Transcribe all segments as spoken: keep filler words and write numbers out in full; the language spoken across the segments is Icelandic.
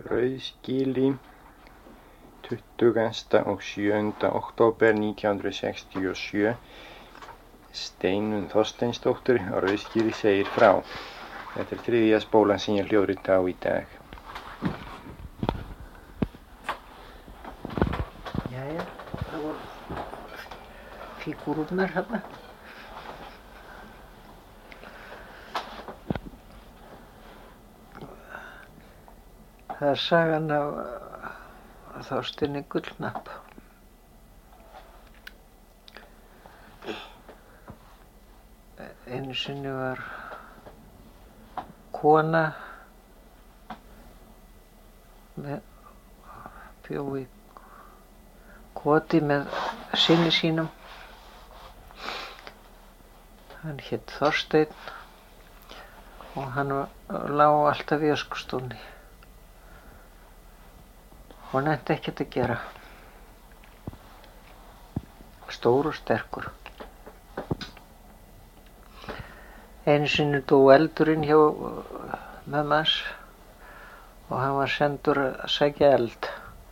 Rauðsgili tuttugasta og sjöunda október nítján hundruð sextíu og sjö. Steinunn Þorsteinsdóttir á Rauðsgili segir frá. Þetta er þriðja spólan sem ég hljóðrita á í dag. Jæja, það voru fígúrurnar hérna. Það er sagan af Þorsteini Gullknapp. Einu sinni var kona með bjó í koti með syni sínum. Hann hét Þorsteinn og hann lá alltaf í öskustúni og nennti ekkert að gera. Stór og sterkur. Einu sinni dó eldurinn hjá mömmu hans og hann var sendur að sækja eld.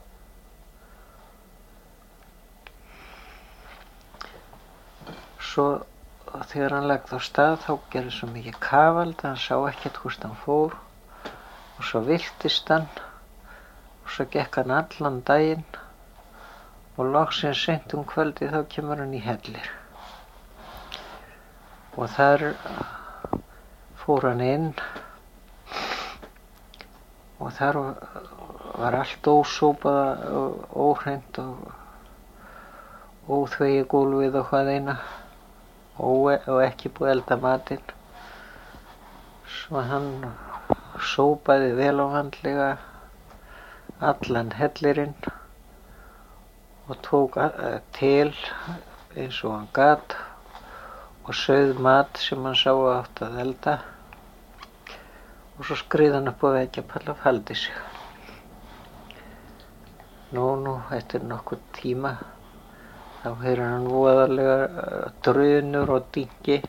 Svo þegar hann lagði á stað þá gerði svo mikið kafald að hann sá ekkert hvort hann fór og svo villtist hann og svo gekk hann allan daginn og loksins seint um kvöldi þá kemur hann í hellir. Og þar fór hann inn og þar var allt ósópað og óhreint og óþvegið gólfið og hvað eina og, og ekki búið að elda matinn. Svo hann sópaði vel og vandlega allan hellirinn og tók til eins og hann gat og sauð mat sem hann sá átt að elda og svo skrið hann upp á veggjapall og faldi sig. Nú, nú, eftir nokkurn tíma þá heyrir hann voðalega drunur og dyngi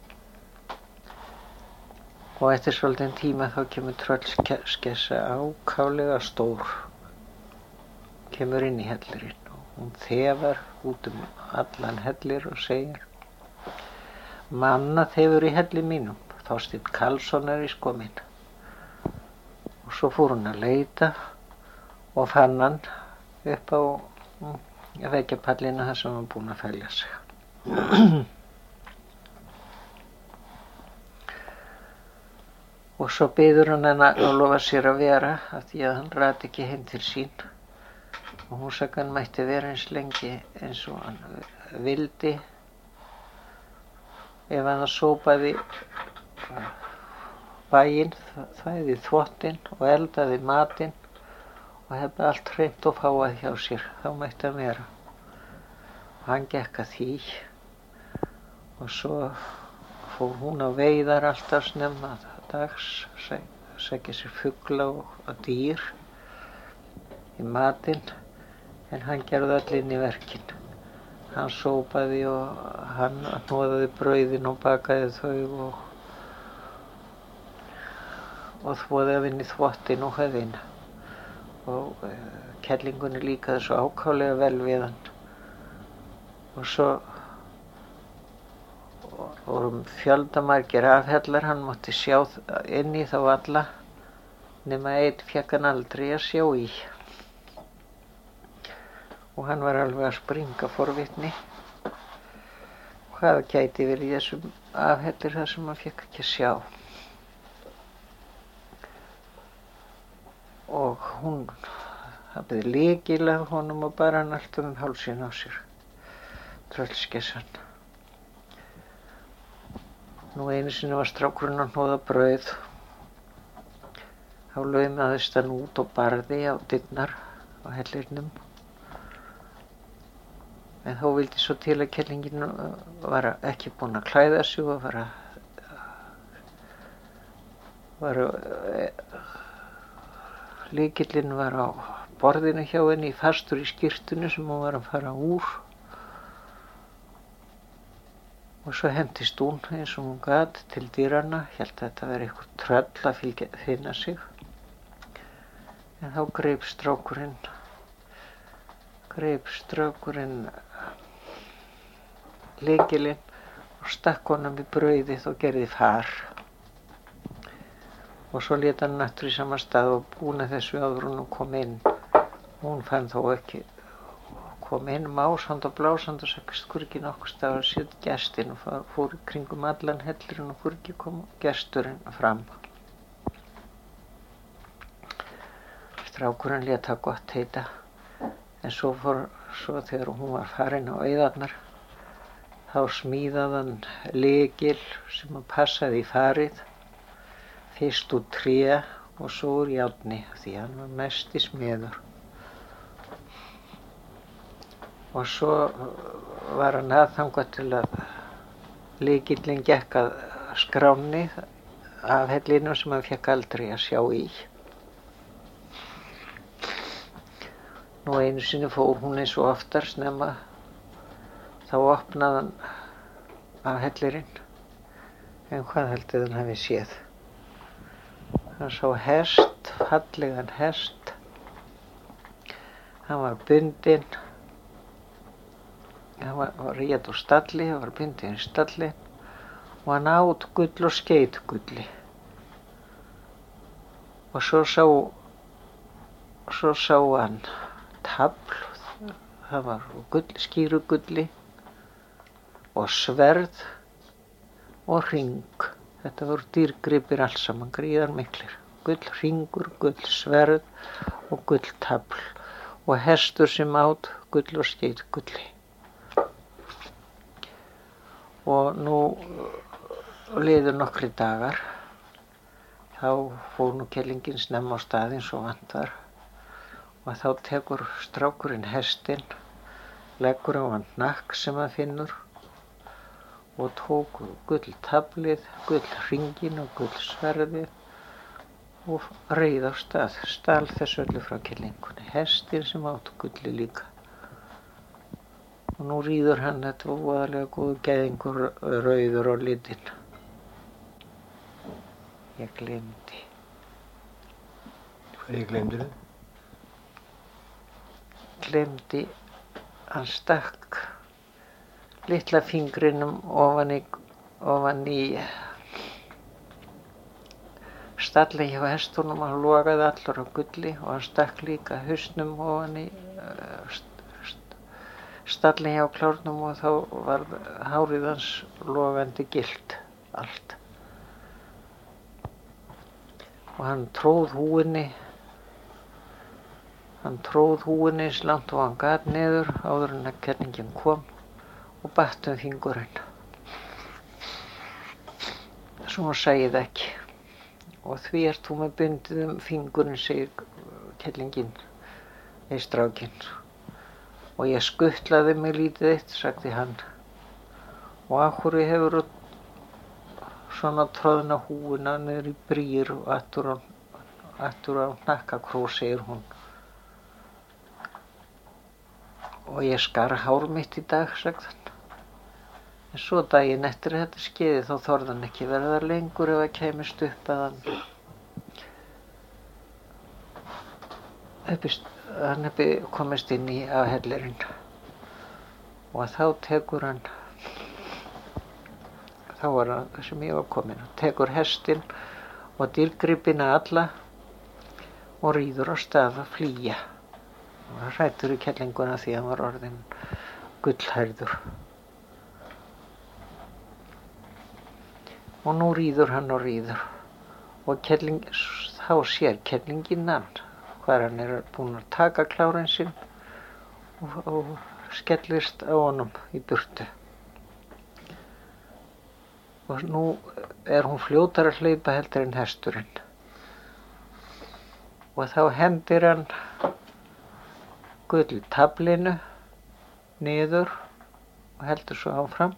og eftir svolítinn tíma þá kemur tröllskessa ákaflega stór kemur inn í hellirinn og hún þefar út um allan hellir og segir: Manna þefur í helli mínum, Þorsteinn Karlsson er í sko minn. Og svo fór hún að leita og fann hann upp á veggjapallina þar sem hann var búinn að felja sig. Og svo biður hann henni að lofa sér að vera af því að hann rati ekki heim til sín. Og hún sagði hann mætti vera eins lengi eins og hann vildi ef hann sópaði bæinn, þvæði þvottinn og eldaði matinn og hefði allt hreint og fáað hjá sér, þá mætti hann vera. Og hann gekk að því og svo fór hún á veiðar alltaf snemma dags, sækja sér fugla og dýr í matinn, en hann gerði öll inn í verkin. Hann sópaði og hann hnoðaði brauðin og bakaði þau og, og þvoði af inn í þvottinn og höfðina. Og uh, kellingunni líkaði svo ákaflega vel við hann. Og svo vorum fjöldamargir afhellar, hann mátti sjá inn í þá alla, nema einn fékk hann aldrei að sjá í. Og hann var alveg að springa forvitni. Hvað gæti verið í þessum afhellir þar sem hann fékk ekki að sjá. Og hún hafði lykil af honum og bar hann allt um hálsinn á sér, tröllskessan. Nú einu sinni var strákurinn að hnoða brauð. Þá laumaðist hann út og barði á dyrnar á hellirnum. En þó vildi svo til að kellingin var ekki búin að klæða sig og var að, var að, lykillinn var á borðinu hjá henni fastur í skyrtunni sem hún var að fara úr. Og svo hentist hún eins og hún gat til dýranna, hélt að þetta veri eitthvað tröll að fylgja, finna sig. En þá greip strákurinn, greip strákurinn lykilinn og stakk honum í brauðið og gerði far. Og svo lét hann aftur í sama stað og búin að þessu áður hún kom inn. Hún fann þó ekki, kom inn másand og blásand og sagðist hvort ekki nokkur stað að setja gestinn og fór í kringum allan hellirinn og hvort ekki kom gesturinn fram. Strákurinn lét það gott heita, en svo fór, svo þegar hún var farin á eyðarnar, þá smíðaði hann lykil sem að passaði í farið, fyrst úr tré og svo úr járni, því hann var mesti smiður. Og svo var hann aðþangað til að lykillinn gekk að skránni af hellinum sem hann fékk aldrei að sjá í. Nú einu sinni fór hún eins og oftar snemma, þá opnaði hann af hellirinn, en hvað heldið hann hafi séð? Hann sá hest, fallegan hest, hann var bundinn, hann var, var rétt úr stalli, hann var bundinn í stalli og hann át gull og skeit gulli. Og svo sá, svo sá hann tafl, það var gull, skíru gulli og sverð og hring. Þetta voru dýrgripir alls saman, gríðar miklir. Gull hringur, gull sverð og gull tafl og hestur sem át gull og skeit gulli. Og nú liðu nokkri dagar, þá fór nú kellingin snemma á stað eins og vant var. Og þá tekur strákurinn hestinn, leggur á hann hnakk sem hann finnur og tók gull taflið, gull hringinn og gull sverðið og reið á stað, stal þessu öllu frá kellingunni, hestinn sem át gulli líka. Og nú ríður hann, þetta var voðalega góður gæðingur, rauður á litinn. Ég gleymdi. Hverju gleymdirðu? Gleymdi, hann stakk litla fingrinum ofan í, ofan í stalli hjá hestunum, hann logaði allur á gulli og hann stakk líka hausnum ofan í uh, stalli hjá klárnum og þá var hárið hans logandi gylt allt. Og hann tróð húinni, hann tróð húinni eins langt og hann gat niður áður en að kenningin kom og batt um fingurinn. Svo hann sæði ekki. Og því ert þú með bundið um fingurinn, segir kellingin, eða strákinn. Og ég skuttlaði mig lítið eitt, sagði hann. Og af hverju hefur svona tróðna húina niður í brýr og aftur á, aftur á hnakkakró, segir hún. Og ég skar hár mitt í dag, sagði hann. En svo daginn eftir þetta skeiði þá þorði hann ekki verða lengur ef að kæmist upp að hann uppist, hann hefði komist inn í af hellirinn. Og þá tekur hann, þá var hann sem ég var komin, tekur hestinn og dýrgripina alla og ríður á stað að flýja. Og hann hræddur í kellinguna því hann var orðinn gullhærður. Og nú ríður hann og ríður og kelling, þá sér kellingin hann hvar hann er búinn að taka klárinn sinn og, og skellist á honum í burtu. Og nú er hún fljótar að hlaupa heldur en hesturinn. Og þá hendir hann gull taflinu niður og heldur svo áfram.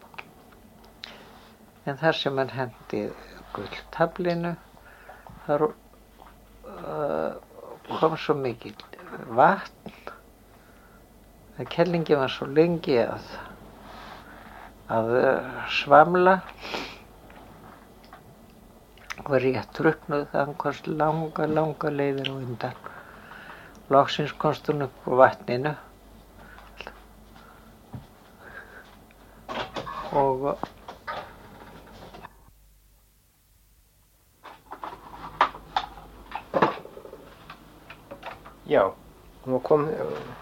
En þar sem hann hendi gull taflinu, þar uh, kom svo mikil vatn að kellingin var svo lengi að, að uh, svamla og rétt drukknuð, það komst langa, langa leiðir á undan. Loksins komst hún upp úr vatninu og Já, hún var komin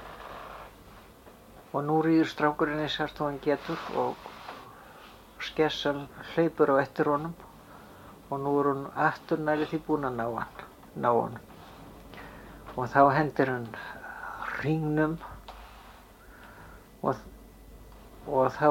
og nú ríður strákurinn eins hart og hann getur og skessan hleypur á eftir honum og nú er hún aftur nærri því búin að ná hann, ná honum. Og þá hendir hann hringnum og, og þá,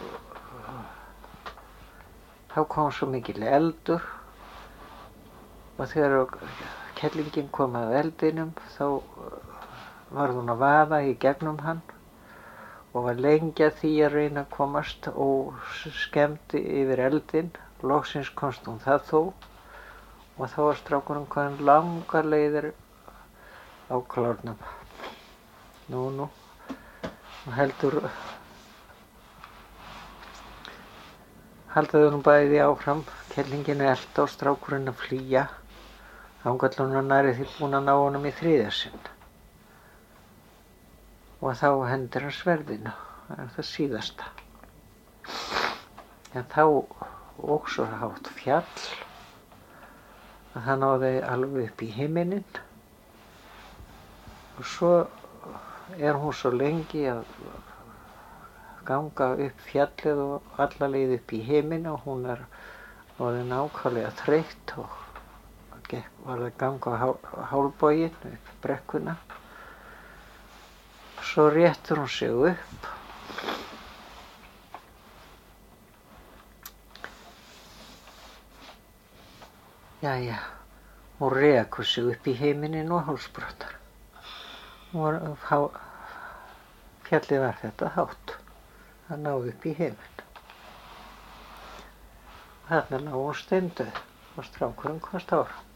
þá kom svo mikil eldur og þegar kellingin kom að eldinum þá var hún að vaða í gegnum hann og var lengi að því að reyna að komast óskemmd yfir eldin. Loksins komst hún það þó og þá var strákurinn kominn langar leiðir á klárnum. Nú, nú, og heldur, haldaði hún bæði áfram, kellingin elta og strákurinn að flýja, þangað til hún var nærri því búin að ná honum í þriðja sinn. Og þá hendir hann sverðinu, það er það síðasta. En þá óx svo hátt fjall að það náði alveg upp í himininn og svo er hún svo lengi að ganga upp fjallið og alla leið upp í himinn og hún er orðin ákaflega þreytt og var að ganga á hálboginn upp brekkuna. Svo réttur hún sig upp Jæja, hún rekur sig upp í himininn og hálsbrottar. Fjallið var þetta hátt, það náði upp í himinn. Þarna lá hún steindauð og strákurinn komst áfram.